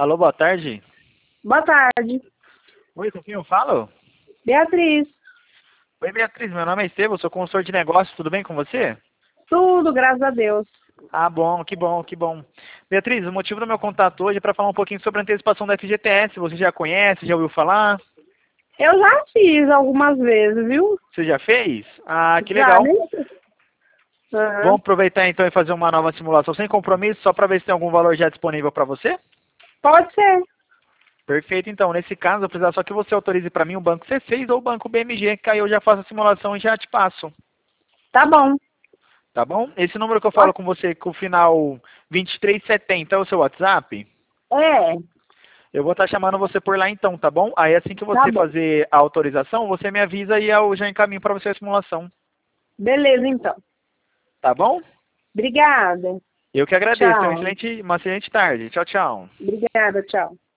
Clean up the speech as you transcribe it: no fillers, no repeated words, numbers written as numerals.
Alô, boa tarde. Boa tarde. Oi, com quem eu falo? Beatriz. Oi, Beatriz, meu nome é Estevam, sou consultor de negócios, tudo bem com você? Tudo, graças a Deus. Ah, bom, que bom, que bom. Beatriz, o motivo do meu contato hoje é para falar um pouquinho sobre a antecipação da FGTS. Você já conhece, já ouviu falar? Eu já fiz algumas vezes, viu? Você já fez? Ah, que Já, legal. né? Aham. Vamos aproveitar então e fazer uma nova simulação sem compromisso, só para ver se tem algum valor já disponível para você? Pode ser. Perfeito, então. Nesse caso, eu preciso só que você autorize para mim o banco C6 ou o banco BMG, que aí eu já faço a simulação e já te passo. Tá bom. Tá bom? Esse número que eu falo Pode- com você, com o final 2370, é o seu WhatsApp? É, Eu vou estar chamando você por lá então, tá bom? Aí assim que tá você bom. fazer a autorização, você me avisa e eu já encaminho para você a simulação. Beleza, então. Tá bom? Obrigada. Eu que agradeço. Tenha Tchau. uma excelente tarde. Tchau, tchau. Obrigada, tchau.